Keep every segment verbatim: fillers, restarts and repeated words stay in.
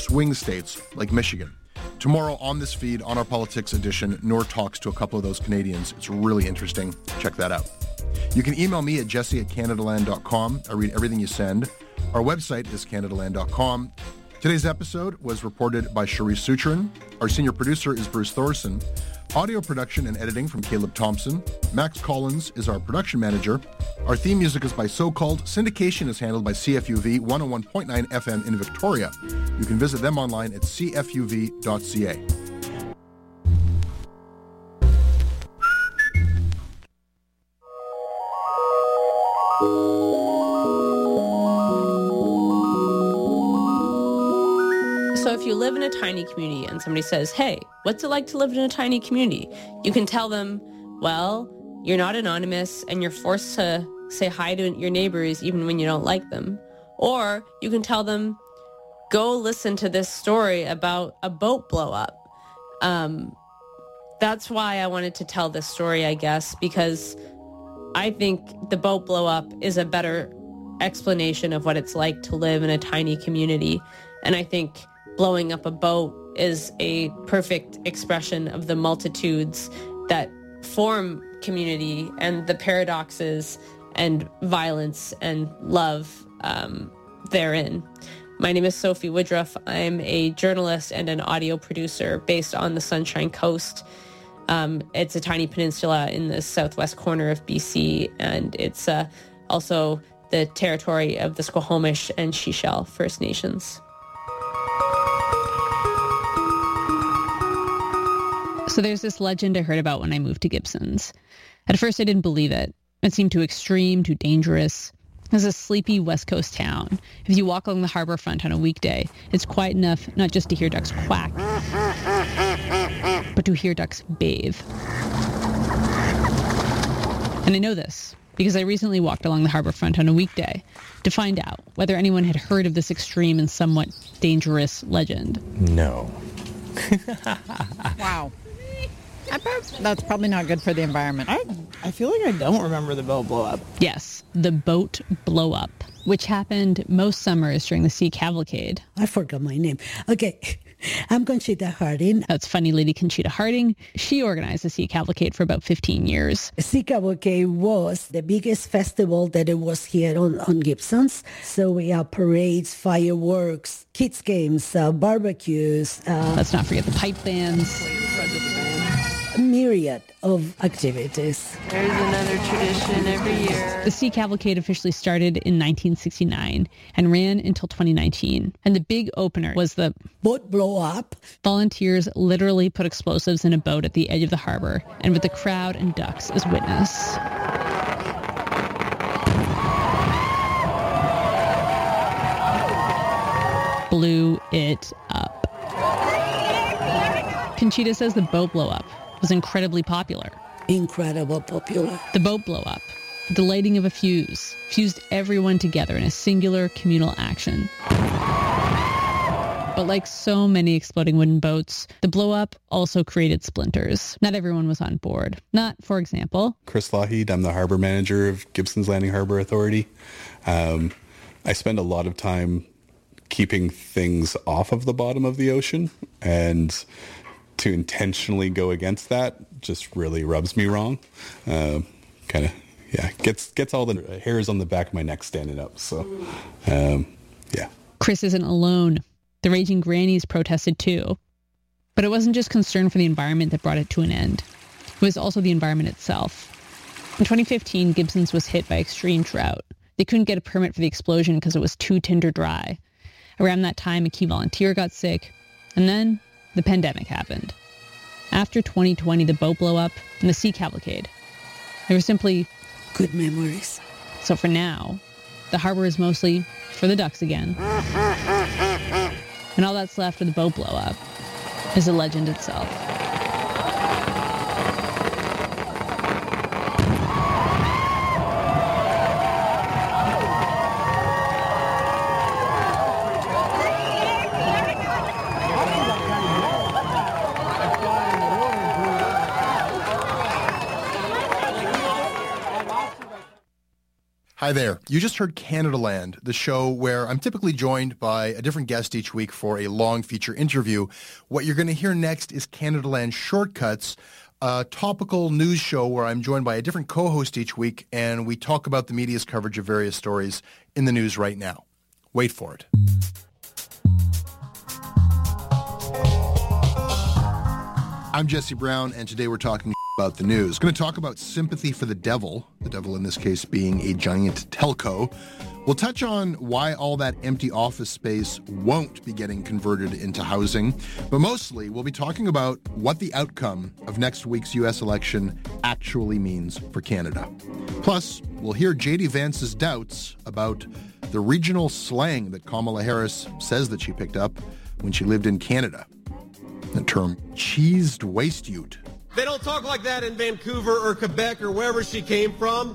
swing states like Michigan. Tomorrow on this feed, on our Politics edition, Noor talks to a couple of those Canadians. It's really interesting. Check that out. You can email me at jesse at canadaland dot com. I read everything you send. Our website is canadaland dot com. Today's episode was reported by Charisse Sutrin. Our senior producer is Bruce Thorson. Audio production and editing from Caleb Thompson. Max Collins is our production manager. Our theme music is by So Called. Syndication is handled by C F U V one oh one point nine F M in Victoria. You can visit them online at c f u v dot c a. So if you live in a tiny community and somebody says, hey, what's it like to live in a tiny community? You can tell them, well, you're not anonymous and you're forced to say hi to your neighbors even when you don't like them. Or you can tell them, go listen to this story about a boat blow up. Um, that's why I wanted to tell this story, I guess, because I think the boat blow up is a better explanation of what it's like to live in a tiny community. And I think blowing up a boat is a perfect expression of the multitudes that form community and the paradoxes and violence and love um, therein. My name is Sophie Woodruff. I'm a journalist and an audio producer based on the Sunshine Coast. Um, it's a tiny peninsula in the southwest corner of B C, and it's uh, also the territory of the Squamish and Shishel First Nations. So there's this legend I heard about when I moved to Gibsons. At first I didn't believe it. It seemed too extreme, too dangerous. It's a sleepy West Coast town. If you walk along the harbor front on a weekday, it's quiet enough not just to hear ducks quack, but to hear ducks bathe. And I know this because I recently walked along the harbor front on a weekday to find out whether anyone had heard of this extreme and somewhat dangerous legend. No. Wow. I bet that's probably not good for the environment. I I feel like I don't remember the boat blow up. Yes, the boat blow up, which happened most summers during the Sea Cavalcade. I forgot my name. Okay, I'm Conchita Harding. That's funny lady Conchita Harding. She organized the Sea Cavalcade for about fifteen years. Sea Cavalcade was the biggest festival that it was here on, on Gibsons. So we have parades, fireworks, kids games, uh, barbecues. Uh, Let's not forget the pipe bands. A myriad of activities. There's another tradition every year. The Sea Cavalcade officially started in nineteen sixty-nine and ran until twenty nineteen. And the big opener was the boat blow up. Volunteers literally put explosives in a boat at the edge of the harbor, and with the crowd and ducks as witness. Blew it up. Conchita says the boat blow up was incredibly popular. Incredible popular. The boat blow up, the lighting of a fuse, fused everyone together in a singular communal action. But like so many exploding wooden boats, the blow up also created splinters. Not everyone was on board. Not, for example, Chris Lougheed. I'm the harbor manager of Gibsons Landing Harbor Authority. Um, I spend a lot of time keeping things off of the bottom of the ocean, and to intentionally go against that just really rubs me wrong. Uh, kind of, yeah, gets gets all the hairs on the back of my neck standing up. So, um, yeah. Chris isn't alone. The Raging Grannies protested too. But it wasn't just concern for the environment that brought it to an end. It was also the environment itself. In twenty fifteen, Gibsons was hit by extreme drought. They couldn't get a permit for the explosion because it was too tinder dry. Around that time, a key volunteer got sick, and then the pandemic happened. After twenty twenty, the boat blow up and the Sea Cavalcade. There were simply good memories. So for now, the harbor is mostly for the ducks again. And all that's left of the boat blow up is the legend itself. Hi there. You just heard Canadaland, the show where I'm typically joined by a different guest each week for a long feature interview. What you're going to hear next is Canadaland Shortcuts, a topical news show where I'm joined by a different co-host each week, and we talk about the media's coverage of various stories in the news right now. Wait for it. I'm Jesse Brown, and today we're talking about the news. Going to talk about sympathy for the devil, the devil in this case being a giant telco. We'll touch on why all that empty office space won't be getting converted into housing, but mostly we'll be talking about what the outcome of next week's U S election actually means for Canada. Plus, we'll hear J D Vance's doubts about the regional slang that Kamala Harris says that she picked up when she lived in Canada. The term cheesed waste ute. They don't talk like that in Vancouver or Quebec or wherever she came from.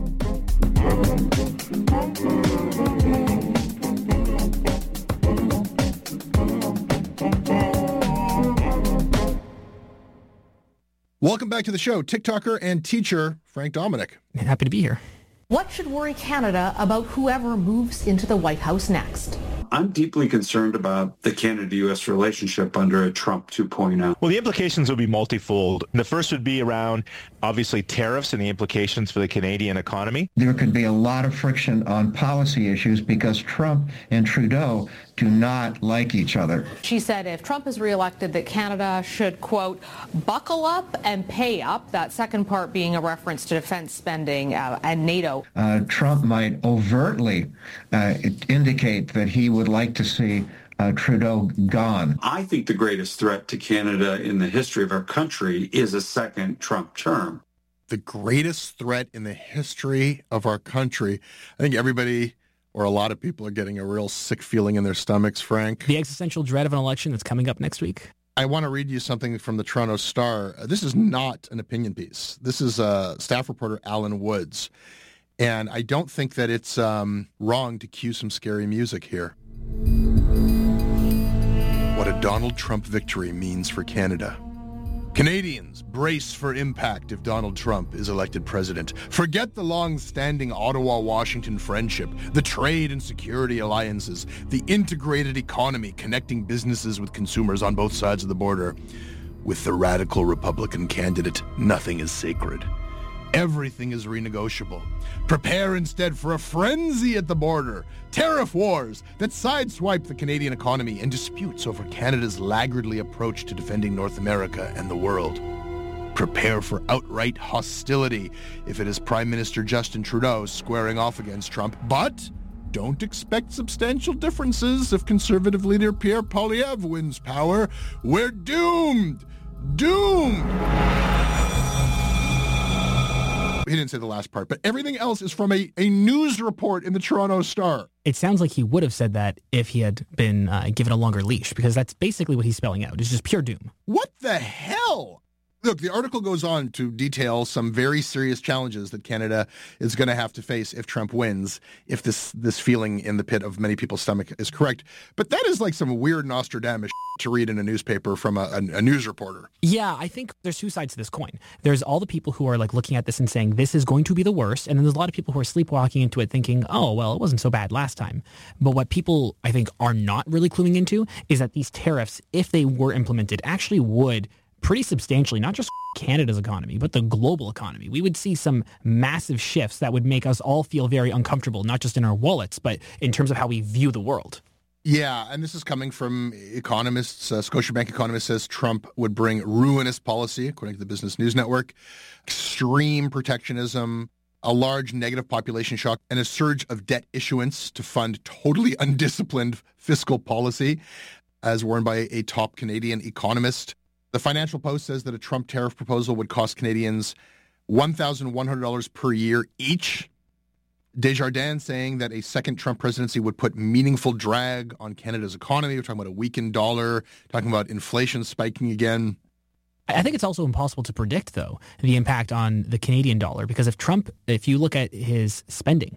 Welcome back to the show, TikToker and teacher Frank Dominic. Happy to be here. What should worry Canada about whoever moves into the White House next? I'm deeply concerned about the Canada-U S relationship under a Trump two point oh. Well, the implications would be multifold. The first would be around, obviously, tariffs and the implications for the Canadian economy. There could be a lot of friction on policy issues because Trump and Trudeau do not like each other. She said if Trump is reelected that Canada should, quote, buckle up and pay up, that second part being a reference to defense spending uh, and NATO. Uh, Trump might overtly uh, indicate that he would like to see uh, Trudeau gone. I think the greatest threat to Canada in the history of our country is a second Trump term. The greatest threat in the history of our country. I think everybody, or a lot of people, are getting a real sick feeling in their stomachs, Frank. The existential dread of an election that's coming up next week. I want to read you something from the Toronto Star. This is not an opinion piece. This is uh, staff reporter Alan Woods. And I don't think that it's um, wrong to cue some scary music here. What a Donald Trump victory means for Canada. Canadians, brace for impact if Donald Trump is elected president. Forget the long-standing Ottawa-Washington friendship, the trade and security alliances, the integrated economy connecting businesses with consumers on both sides of the border. With the radical Republican candidate, nothing is sacred. Everything is renegotiable. Prepare instead for a frenzy at the border, tariff wars that sideswipe the Canadian economy, and disputes over Canada's laggardly approach to defending North America and the world. Prepare for outright hostility if it is Prime Minister Justin Trudeau squaring off against Trump, but don't expect substantial differences if Conservative leader Pierre Poilievre wins power. We're doomed! Doomed! He didn't say the last part, but everything else is from a, a news report in the Toronto Star. It sounds like he would have said that if he had been uh, given a longer leash, because that's basically what he's spelling out. It's just pure doom. What the hell? Look, the article goes on to detail some very serious challenges that Canada is going to have to face if Trump wins, if this this feeling in the pit of many people's stomach is correct. But that is like some weird Nostradamus to read in a newspaper from a, a, a news reporter. Yeah, I think there's two sides to this coin. There's all the people who are like looking at this and saying this is going to be the worst, and then there's a lot of people who are sleepwalking into it thinking, oh, well, it wasn't so bad last time. But what people, I think, are not really cluing into is that these tariffs, if they were implemented, actually would pretty substantially, not just Canada's economy, but the global economy. We would see some massive shifts that would make us all feel very uncomfortable, not just in our wallets, but in terms of how we view the world. Yeah, and this is coming from economists. Uh, Scotiabank economist says Trump would bring ruinous policy, according to the Business News Network, extreme protectionism, a large negative population shock, and a surge of debt issuance to fund totally undisciplined fiscal policy, as warned by a top Canadian economist. The Financial Post says that a Trump tariff proposal would cost Canadians one thousand one hundred dollars per year each. Desjardins saying that a second Trump presidency would put meaningful drag on Canada's economy. We're talking about a weakened dollar, talking about inflation spiking again. I think it's also impossible to predict, though, the impact on the Canadian dollar, because if Trump, if you look at his spending,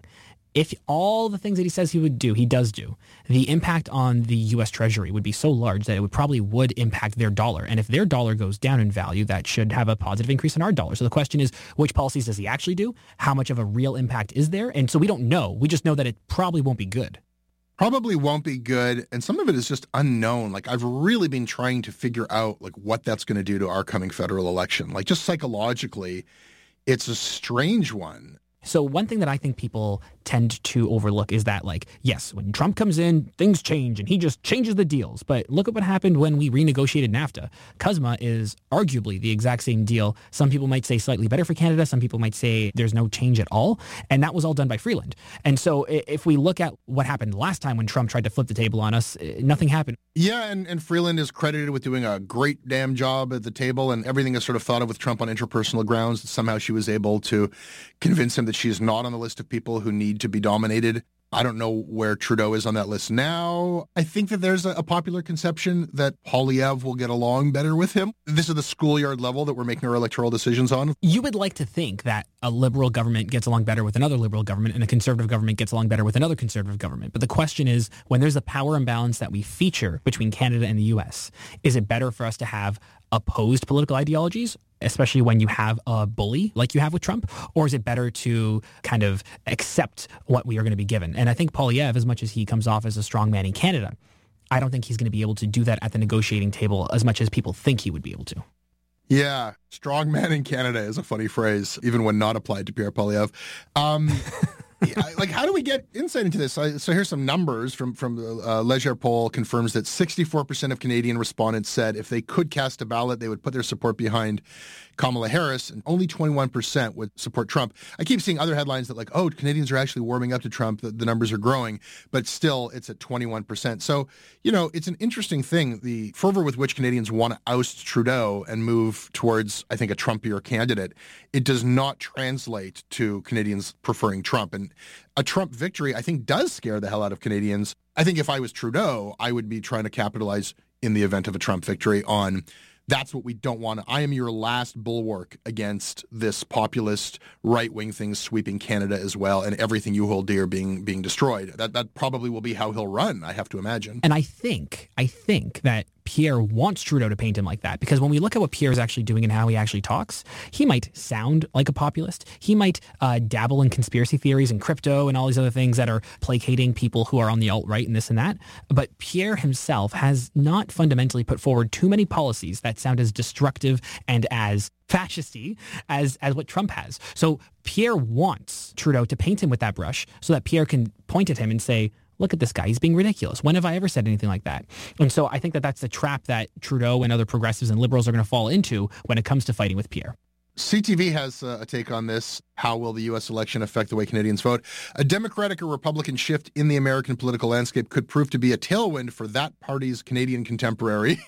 if all the things that he says he would do, he does do, the impact on the U S Treasury would be so large that it would probably would impact their dollar. And if their dollar goes down in value, that should have a positive increase in our dollar. So the question is, which policies does he actually do? How much of a real impact is there? And so we don't know. We just know that it probably won't be good. Probably won't be good. And some of it is just unknown. Like, I've really been trying to figure out like what that's going to do to our coming federal election. Like, just psychologically, it's a strange one. So one thing that I think people tend to overlook is that, like, yes, when Trump comes in, things change and he just changes the deals. But look at what happened when we renegotiated NAFTA. C U S M A is arguably the exact same deal. Some people might say slightly better for Canada. Some people might say there's no change at all. And that was all done by Freeland. And so if we look at what happened last time when Trump tried to flip the table on us, nothing happened. Yeah, and, and Freeland is credited with doing a great damn job at the table, and everything is sort of thought of with Trump on interpersonal grounds. Somehow she was able to convince him that she is not on the list of people who need to be dominated. I don't know where Trudeau is on that list now. I think that there's a, a popular conception that Poilievre will get along better with him. This is the schoolyard level that we're making our electoral decisions on. You would like to think that a liberal government gets along better with another liberal government and a conservative government gets along better with another conservative government. But the question is, when there's a power imbalance that we feature between Canada and the U S, is it better for us to have opposed political ideologies, especially when you have a bully like you have with Trump, or is it better to kind of accept what we are going to be given? And I think Poilievre, as much as he comes off as a strong man in Canada, I don't think he's going to be able to do that at the negotiating table as much as people think he would be able to. Yeah, strong man in Canada is a funny phrase, even when not applied to Pierre Poilievre. Um, yeah, like, how do we get insight into this? So, so here's some numbers from from uh, Leger poll confirms that sixty-four percent of Canadian respondents said if they could cast a ballot, they would put their support behind Kamala Harris, and only twenty-one percent would support Trump. I keep seeing other headlines that like, oh, Canadians are actually warming up to Trump. The, the numbers are growing, but still it's at twenty-one percent. So, you know, it's an interesting thing, the fervor with which Canadians want to oust Trudeau and move towards, I think, a Trumpier candidate. It does not translate to Canadians preferring Trump. And a Trump victory, I think, does scare the hell out of Canadians. I think if I was Trudeau, I would be trying to capitalize in the event of a Trump victory on that's what we don't want. I am your last bulwark against this populist right-wing thing sweeping Canada as well, and everything you hold dear being being destroyed. That that probably will be how he'll run, I have to imagine. And I think, I think that Pierre wants Trudeau to paint him like that, because when we look at what Pierre is actually doing and how he actually talks, he might sound like a populist. He might uh, dabble in conspiracy theories and crypto and all these other things that are placating people who are on the alt-right and this and that. But Pierre himself has not fundamentally put forward too many policies that sound as destructive and as fascisty as, as what Trump has. So Pierre wants Trudeau to paint him with that brush so that Pierre can point at him and say, look at this guy, he's being ridiculous. When have I ever said anything like that? And so I think that that's the trap that Trudeau and other progressives and liberals are going to fall into when it comes to fighting with Pierre. C T V has uh, a take on this. How will the U S election affect the way Canadians vote? A Democratic or Republican shift in the American political landscape could prove to be a tailwind for that party's Canadian contemporary.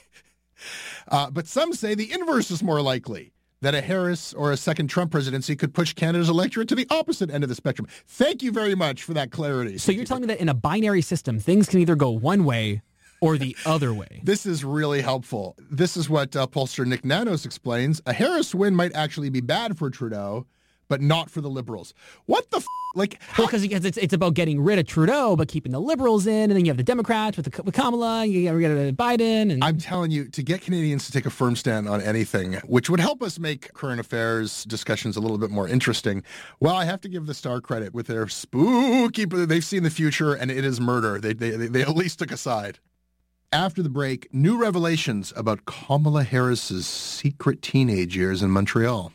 uh, but some say the inverse is more likely, that a Harris or a second Trump presidency could push Canada's electorate to the opposite end of the spectrum. Thank you very much for that clarity. So you're telling me that in a binary system, things can either go one way or the other way. This is really helpful. This is what uh, pollster Nick Nanos explains. A Harris win might actually be bad for Trudeau, but not for the Liberals. What the f***? Like, well, because it's it's about getting rid of Trudeau, but keeping the Liberals in, and then you have the Democrats with, the, with Kamala, you get rid of Biden. And I'm telling you, to get Canadians to take a firm stand on anything, which would help us make current affairs discussions a little bit more interesting, well, I have to give the Star credit with their spooky, they've seen the future, and it is murder. They, they, they at least took a side. After the break, new revelations about Kamala Harris's secret teenage years in Montreal.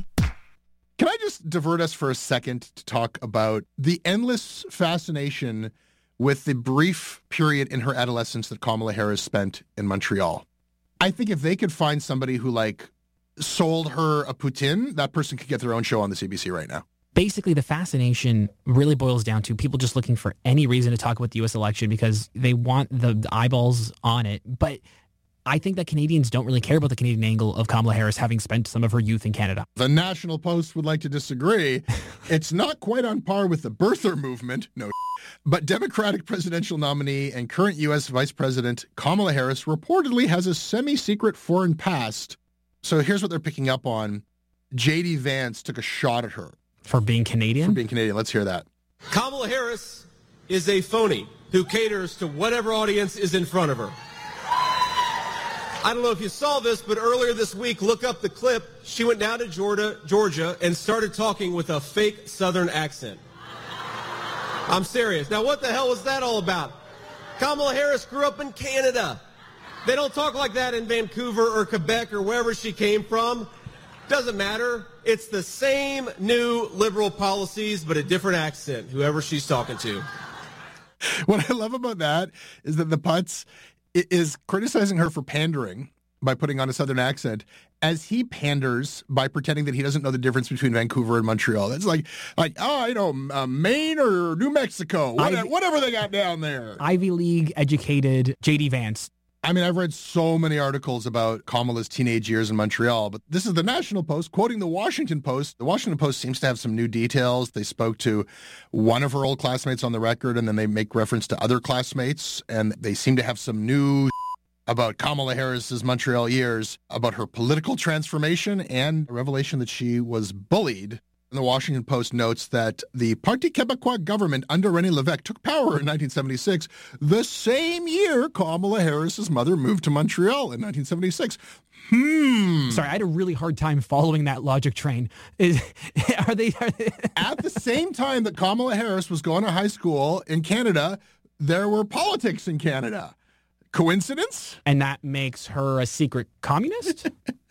Can I just divert us for a second to talk about the endless fascination with the brief period in her adolescence that Kamala Harris spent in Montreal? I think if they could find somebody who, like, sold her a poutine, that person could get their own show on the C B C right now. Basically, the fascination really boils down to people just looking for any reason to talk about the U S election because they want the, the eyeballs on it. But I think that Canadians don't really care about the Canadian angle of Kamala Harris having spent some of her youth in Canada. The National Post would like to disagree. It's not quite on par with the birther movement, no, but Democratic presidential nominee and current U S Vice President Kamala Harris reportedly has a semi-secret foreign past. So here's what they're picking up on. J D Vance took a shot at her. For being Canadian? For being Canadian. Let's hear that. Kamala Harris is a phony who caters to whatever audience is in front of her. I don't know if you saw this, but earlier this week, look up the clip. She went down to Georgia, Georgia and started talking with a fake Southern accent. I'm serious. Now, what the hell was that all about? Kamala Harris grew up in Canada. They don't talk like that in Vancouver or Quebec or wherever she came from. Doesn't matter. It's the same new liberal policies, but a different accent, whoever she's talking to. What I love about that is that the Putz is criticizing her for pandering by putting on a Southern accent as he panders by pretending that he doesn't know the difference between Vancouver and Montreal. That's like, like oh, you know, uh, Maine or New Mexico, whatever, Ivy, whatever they got down there. Ivy League educated J D Vance. I mean, I've read so many articles about Kamala's teenage years in Montreal, but this is the National Post quoting the Washington Post. The Washington Post seems to have some new details. They spoke to one of her old classmates on the record, and then they make reference to other classmates, and they seem to have some new about Kamala Harris's Montreal years, about her political transformation, and a revelation that she was bullied. And the Washington Post notes that the Parti Québécois government under René Lévesque took power in nineteen seventy-six, the same year Kamala Harris's mother moved to Montreal in nineteen seventy-six. Hmm. Sorry, I had a really hard time following that logic train. Is, are they, are they... At the same time that Kamala Harris was going to high school in Canada, there were politics in Canada. Coincidence? And that makes her a secret communist?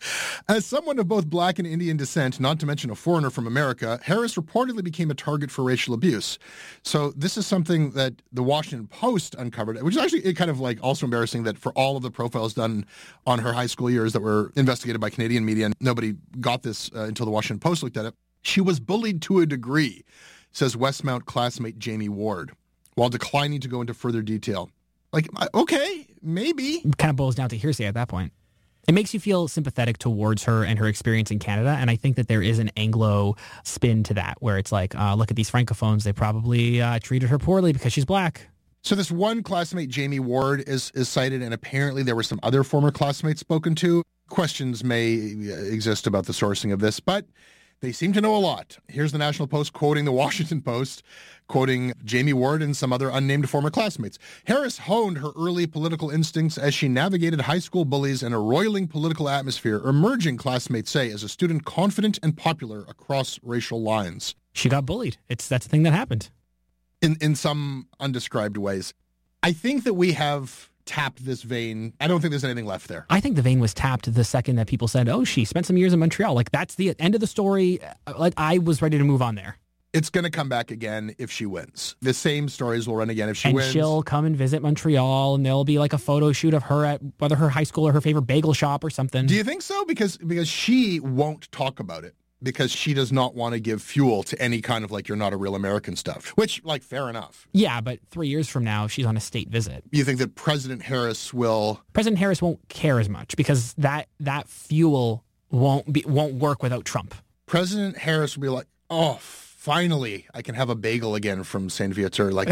As someone of both black and Indian descent, not to mention a foreigner from America, Harris reportedly became a target for racial abuse. So this is something that the Washington Post uncovered, which is actually kind of like also embarrassing that for all of the profiles done on her high school years that were investigated by Canadian media, and nobody got this uh, until the Washington Post looked at it. She was bullied to a degree, says Westmount classmate Jamie Ward, while declining to go into further detail. Like, okay, maybe. It kind of boils down to hearsay at that point. It makes you feel sympathetic towards her and her experience in Canada, and I think that there is an Anglo spin to that, where it's like, uh, look at these Francophones, they probably uh, treated her poorly because she's black. So this one classmate, Jamie Ward, is, is cited, and apparently there were some other former classmates spoken to. Questions may exist about the sourcing of this, but they seem to know a lot. Here's the National Post quoting the Washington Post, quoting Jamie Ward and some other unnamed former classmates. Harris honed her early political instincts as she navigated high school bullies and a roiling political atmosphere, emerging, classmates say, as a student confident and popular across racial lines. She got bullied. It's that's the thing that happened. In in some undescribed ways. I think that we have tapped this vein. I don't think there's anything left there. I think the vein was tapped the second that people said, oh, she spent some years in Montreal. Like, that's the end of the story. Like, I was ready to move on there. It's going to come back again if she wins. The same stories will run again if she and wins. And she'll come and visit Montreal, and there'll be like a photo shoot of her at whether her high school or her favorite bagel shop or something. Do you think so? Because because she won't talk about it. Because she does not want to give fuel to any kind of like, you're not a real American stuff. Which, like, fair enough. Yeah, but three years from now, she's on a state visit. You think that President Harris will... President Harris won't care as much because that that fuel won't be won't work without Trump. President Harris will be like, oh, finally, I can have a bagel again from Saint Viateur. Like,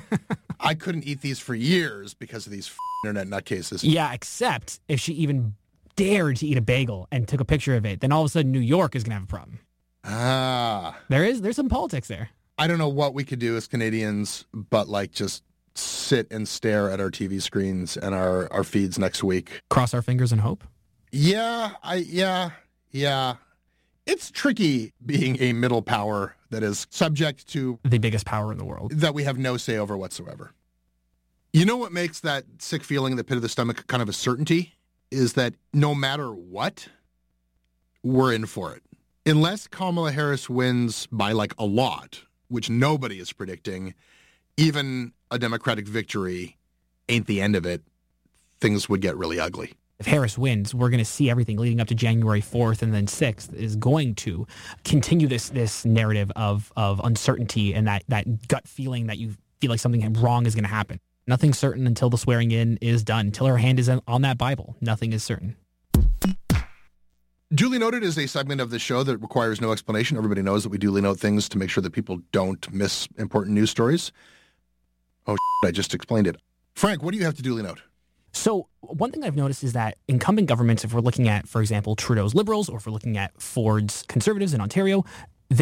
I couldn't eat these for years because of these f- internet nutcases. Yeah, except if she even dared to eat a bagel and took a picture of it, then all of a sudden New York is going to have a problem. Ah. There is, there's some politics there. I don't know what we could do as Canadians, but like just sit and stare at our T V screens and our, our feeds next week. Cross our fingers and hope? Yeah, I, yeah, yeah. It's tricky being a middle power that is subject to the biggest power in the world that we have no say over whatsoever. You know what makes that sick feeling in the pit of the stomach kind of a certainty? Is that no matter what, we're in for it. Unless Kamala Harris wins by like a lot, which nobody is predicting, even a Democratic victory ain't the end of it. Things would get really ugly. If Harris wins, we're going to see everything leading up to January fourth and then sixth is going to continue this this narrative of of uncertainty and that, that gut feeling that you feel like something wrong is going to happen. Nothing's certain until the swearing in is done. Until her hand is on that Bible, nothing is certain. Duly Noted is a segment of the show that requires no explanation. Everybody knows that we duly note things to make sure that people don't miss important news stories. Oh, shit, I just explained it. Frank, what do you have to duly note? So one thing I've noticed is that incumbent governments, if we're looking at, for example, Trudeau's Liberals, or if we're looking at Ford's Conservatives in Ontario, they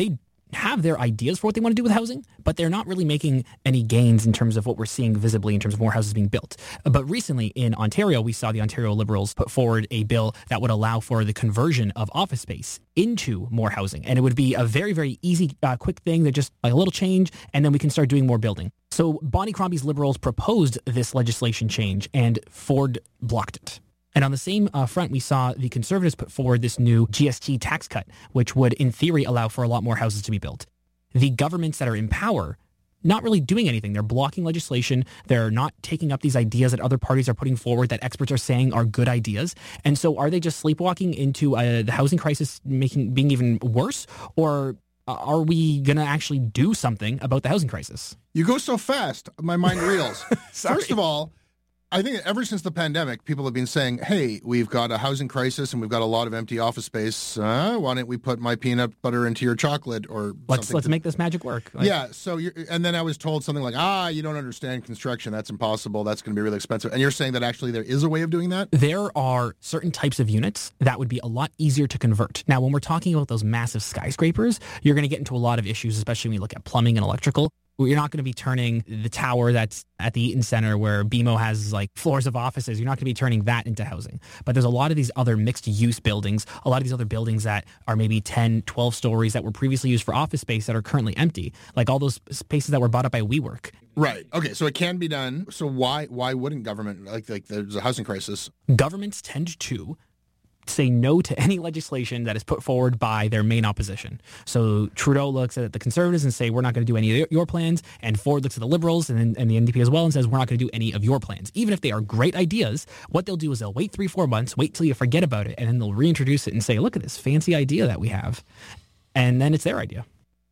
have their ideas for what they want to do with housing, but they're not really making any gains in terms of what we're seeing visibly in terms of more houses being built. But recently in Ontario, we saw the Ontario Liberals put forward a bill that would allow for the conversion of office space into more housing. And it would be a very, very easy, uh, quick thing that just like a little change, and then we can start doing more building. So Bonnie Crombie's Liberals proposed this legislation change, and Ford blocked it. And on the same uh, front, we saw the Conservatives put forward this new G S T tax cut, which would, in theory, allow for a lot more houses to be built. The governments that are in power, not really doing anything. They're blocking legislation. They're not taking up these ideas that other parties are putting forward that experts are saying are good ideas. And so are they just sleepwalking into uh, the housing crisis making being even worse? Or are we going to actually do something about the housing crisis? You go so fast, my mind reels. First of all, I think that ever since the pandemic, people have been saying, hey, we've got a housing crisis and we've got a lot of empty office space. Uh, why don't we put my peanut butter into your chocolate or let's something? Let's to... make this magic work. Like... Yeah. So, you're, and then I was told something like, ah, you don't understand construction. That's impossible. That's going to be really expensive. And you're saying that actually there is a way of doing that? There are certain types of units that would be a lot easier to convert. Now, when we're talking about those massive skyscrapers, you're going to get into a lot of issues, especially when you look at plumbing and electrical. You're not going to be turning the tower that's at the Eaton Center where B M O has like floors of offices. You're not going to be turning that into housing. But there's a lot of these other mixed use buildings, a lot of these other buildings that are maybe ten, twelve stories that were previously used for office space that are currently empty. Like all those spaces that were bought up by WeWork. Right. Okay. So it can be done. So why why wouldn't government, like, like there's a housing crisis? Governments tend to say no to any legislation that is put forward by their main opposition. So Trudeau looks at the Conservatives and say, we're not going to do any of your plans. And Ford looks at the Liberals and, and the N D P as well and says, we're not going to do any of your plans. Even if they are great ideas, what they'll do is they'll wait three, four months, wait till you forget about it, and then they'll reintroduce it and say, look at this fancy idea that we have. And then it's their idea.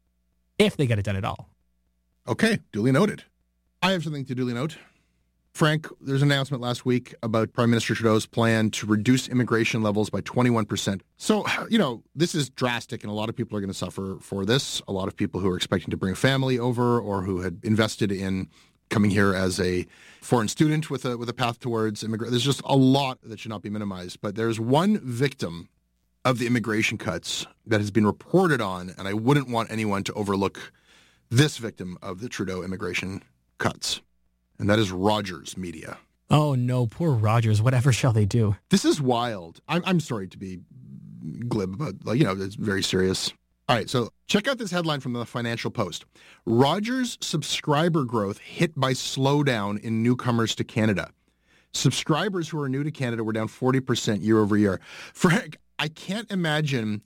If they get it done at all. Okay, duly noted. I have something to duly note. Frank, there's an announcement last week about Prime Minister Trudeau's plan to reduce immigration levels by twenty-one percent. So, you know, this is drastic, and a lot of people are going to suffer for this. A lot of people who are expecting to bring a family over or who had invested in coming here as a foreign student with a with a path towards immigration. There's just a lot that should not be minimized. But there's one victim of the immigration cuts that has been reported on, and I wouldn't want anyone to overlook this victim of the Trudeau immigration cuts. And that is Rogers Media. Oh, no, poor Rogers. Whatever shall they do? This is wild. I'm, I'm sorry to be glib, but, like, you know, it's very serious. All right, so check out this headline from the Financial Post. Rogers subscriber growth hit by slowdown in newcomers to Canada. Subscribers who are new to Canada were down forty percent year over year. Frank, I can't imagine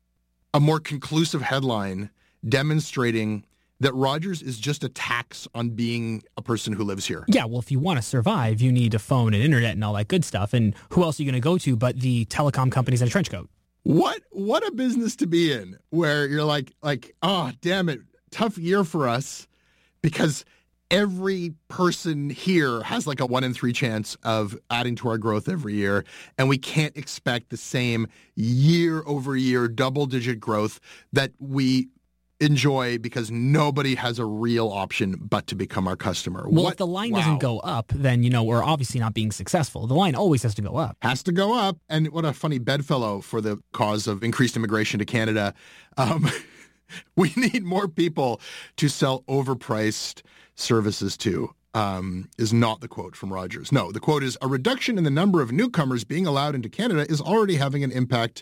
a more conclusive headline demonstrating that Rogers is just a tax on being a person who lives here. Yeah, well, if you want to survive, you need a phone and internet and all that good stuff. And who else are you going to go to but the telecom companies in a trench coat? What what a business to be in, where you're like, like, oh, damn it, tough year for us, because every person here has like a one in three chance of adding to our growth every year, and we can't expect the same year over year double-digit growth that we enjoy because nobody has a real option but to become our customer. Well, what? If the line Wow. doesn't go up, then, you know, we're obviously not being successful. The line always has to go up. Has to go up. And what a funny bedfellow for the cause of increased immigration to Canada. Um, we need more people to sell overpriced services to, um, is not the quote from Rogers. No, the quote is, a reduction in the number of newcomers being allowed into Canada is already having an impact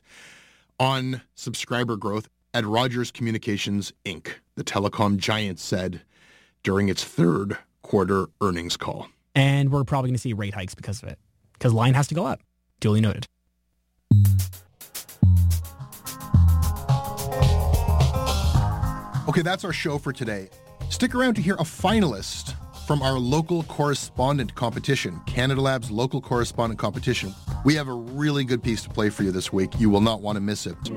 on subscriber growth at Rogers Communications, Incorporated, the telecom giant said during its third quarter earnings call. And we're probably going to see rate hikes because of it, because line has to go up. Duly noted. Okay, that's our show for today. Stick around to hear a finalist from our local correspondent competition, Canada Lab's local correspondent competition. We have a really good piece to play for you this week. You will not want to miss it.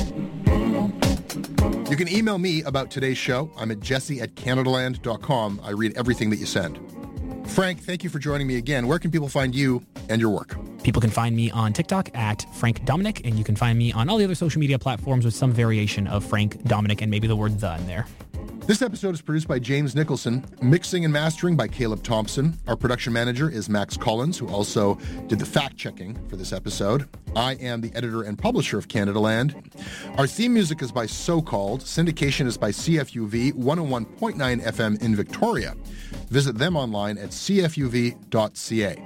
You can email me about today's show. I'm at jesse at canadaland dot com. I read everything that you send. Frank, thank you for joining me again. Where can people find you and your work? People can find me on TikTok at Frank Dominic, and you can find me on all the other social media platforms with some variation of Frank Dominic and maybe the word the in there. This episode is produced by James Nicholson, mixing and mastering by Caleb Thompson. Our production manager is Max Collins, who also did the fact-checking for this episode. I am the editor and publisher of Canadaland. Our theme music is by So Called. Syndication is by C F U V one oh one point nine F M in Victoria. Visit them online at c f u v dot c a.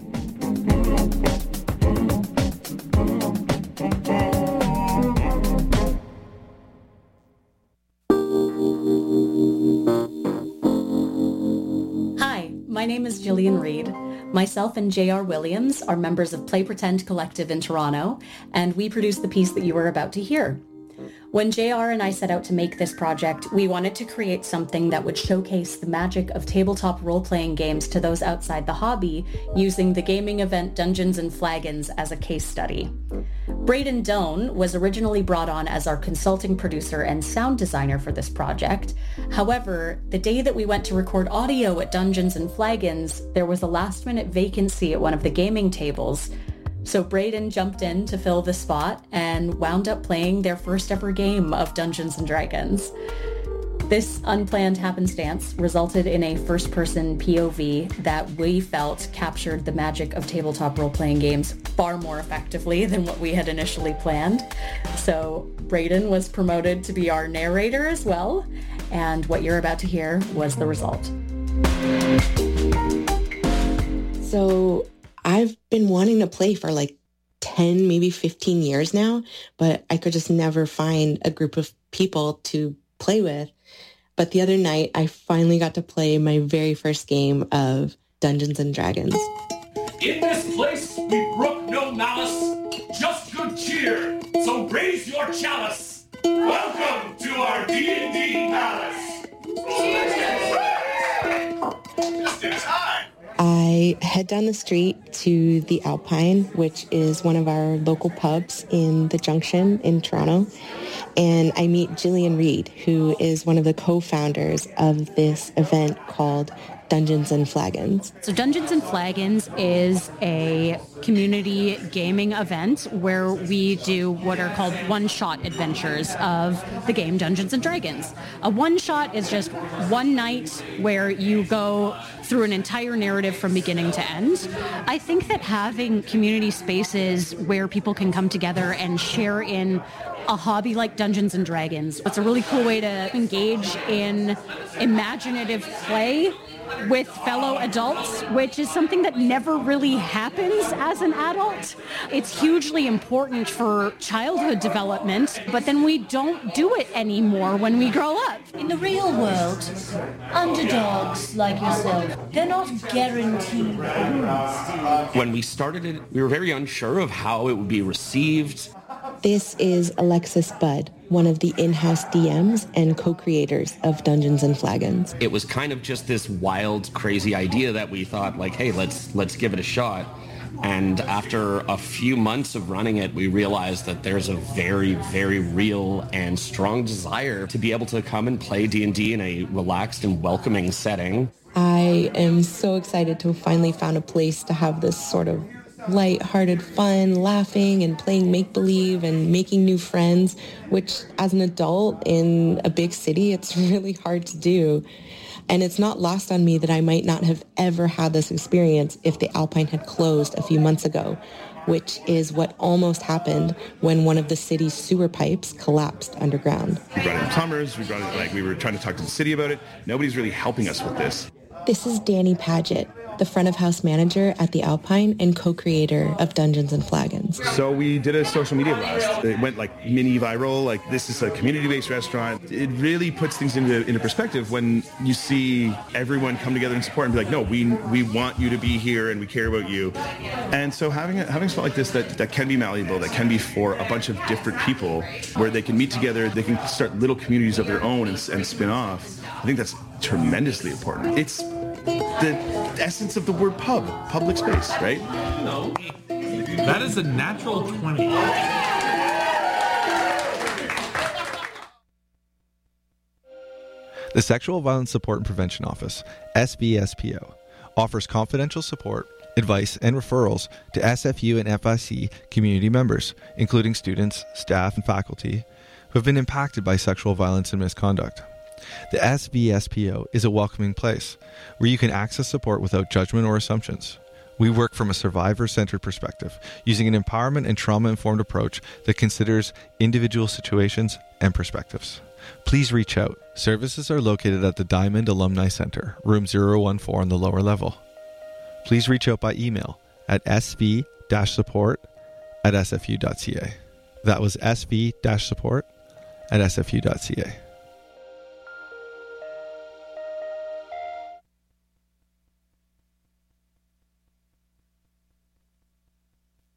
My name is Jillian Reed. Myself and J R Williams are members of Play Pretend Collective in Toronto, and we produced the piece that you were about to hear. When J R and I set out to make this project, we wanted to create something that would showcase the magic of tabletop role-playing games to those outside the hobby, using the gaming event Dungeons and Flagons as a case study. Braden Doan was originally brought on as our consulting producer and sound designer for this project. However, the day that we went to record audio at Dungeons and Flagons, there was a last-minute vacancy at one of the gaming tables. So Braden jumped in to fill the spot and wound up playing their first ever game of Dungeons and Dragons. This unplanned happenstance resulted in a first-person P O V that we felt captured the magic of tabletop role-playing games far more effectively than what we had initially planned. So Braden was promoted to be our narrator as well, and what you're about to hear was the result. So I've been wanting to play for like ten, maybe fifteen years now, but I could just never find a group of people to play with. But the other night, I finally got to play my very first game of Dungeons and Dragons. In this place, we brook no malice, just good cheer. So raise your chalice. Welcome to our D and D palace. Just in time. I head down the street to the Alpine, which is one of our local pubs in the Junction in Toronto, and I meet Jillian Reed, who is one of the co-founders of this event called Dungeons and Flagons. So Dungeons and Flagons is a community gaming event where we do what are called one-shot adventures of the game Dungeons and Dragons. A one-shot is just one night where you go through an entire narrative from beginning to end. I think that having community spaces where people can come together and share in a hobby like Dungeons and Dragons, it's a really cool way to engage in imaginative play with fellow adults, which is something that never really happens as an adult. It's hugely important for childhood development, but then we don't do it anymore when we grow up. In the real world, underdogs like yourself, they're not guaranteed wins. When we started it, we were very unsure of how it would be received. This is Alexis Budd, one of the in-house D Ms and co-creators of Dungeons and Flagons. It was kind of just this wild, crazy idea that we thought, like, hey, let's let's give it a shot. And after a few months of running it, we realized that there's a very, very real and strong desire to be able to come and play D and D in a relaxed and welcoming setting. I am so excited to have finally found a place to have this sort of light-hearted fun, laughing and playing make-believe and making new friends, which as an adult in a big city, it's really hard to do. And it's not lost on me that I might not have ever had this experience if the Alpine had closed a few months ago, which is what almost happened when one of the city's sewer pipes collapsed underground. We brought in plumbers, we brought in, like, we were trying to talk to the city about it. Nobody's really helping us with this. This is Danny Paget, the front of house manager at the Alpine and co-creator of Dungeons and Flagons. So we did a social media blast. It went like mini viral, like this is a community-based restaurant. It really puts things into, into perspective when you see everyone come together and support and be like, no, we we want you to be here and we care about you. And so having a, having a spot like this that, that can be malleable, that can be for a bunch of different people, where they can meet together, they can start little communities of their own and, and spin off. I think that's tremendously important. It's the essence of the word pub, public space, right? No, that is a natural twenty. The Sexual Violence Support and Prevention Office, S V S P O, offers confidential support, advice, and referrals to S F U and F I C community members, including students, staff, and faculty, who have been impacted by sexual violence and misconduct. The S V S P O is a welcoming place where you can access support without judgment or assumptions. We work from a survivor-centered perspective, using an empowerment and trauma-informed approach that considers individual situations and perspectives. Please reach out. Services are located at the Diamond Alumni Center, room zero one four on the lower level. Please reach out by email at s v dash support at s f u dot c a. That was s v dash support at s f u dot c a.